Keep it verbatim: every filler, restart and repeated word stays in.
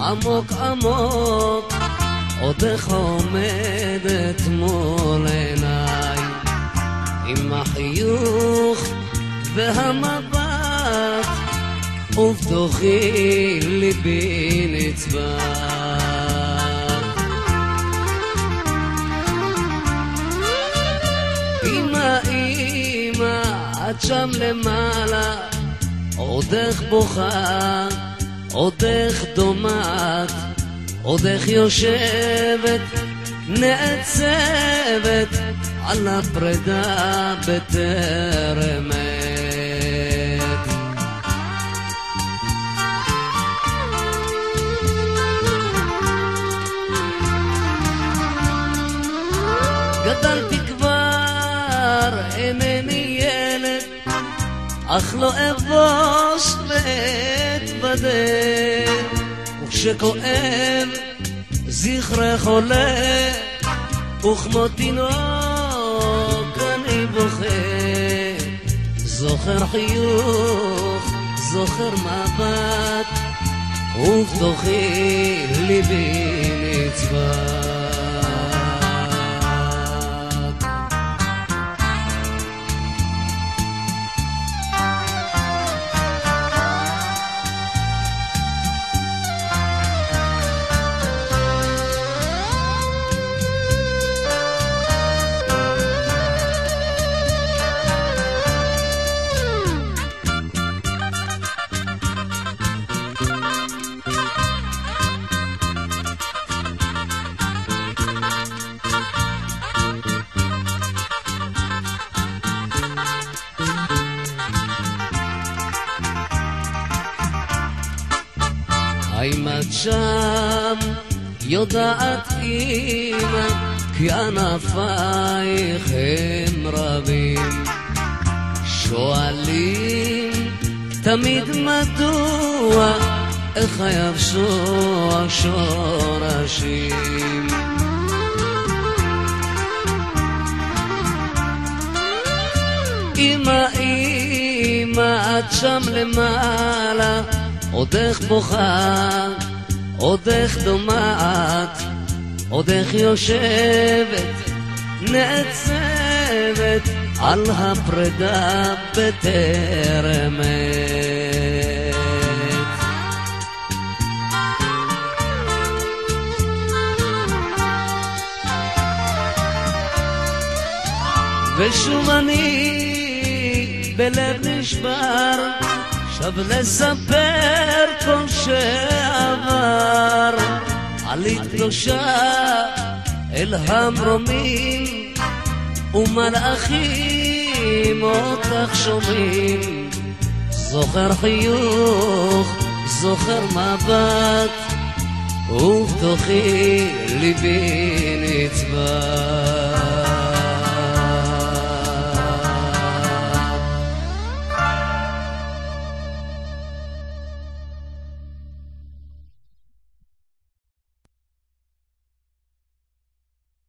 עמוק עמוק עודך עומדת מול עיניי, עם החיוך והמבט ובתוכי ליבי נצבט. אמא אמא את שם למעלה, עודך בוכה, עודך דומעת, עודך יושבת נעצבת על הפרידה בטרם עת. גדלתי כבר, אינני ילד, אך לא אבוש ואתבדה, וכשכואב זכרך עולה, וכמו תינוק אני בוכה, זוכר חיוך, זוכר מבט, ובתוכי ליבי נצבט. האם את שם יודעת אמא, כי ענפייך הם רבים, שואלים תמיד מדוע, איך היבשו השורשים. אמא אמא את שם למעלה, עודך בוכה, עודך דומעת, עודך יושבת נעצבת על הפרידה בטרם עת. ושוב אני בלב נשבר, שב לספר כל שעבר, עלית קדושה אל המרומים, ומלאכים אותך שומעים, זוכר חיוך, זוכר מבט, ובתוכי ליבי נצבט.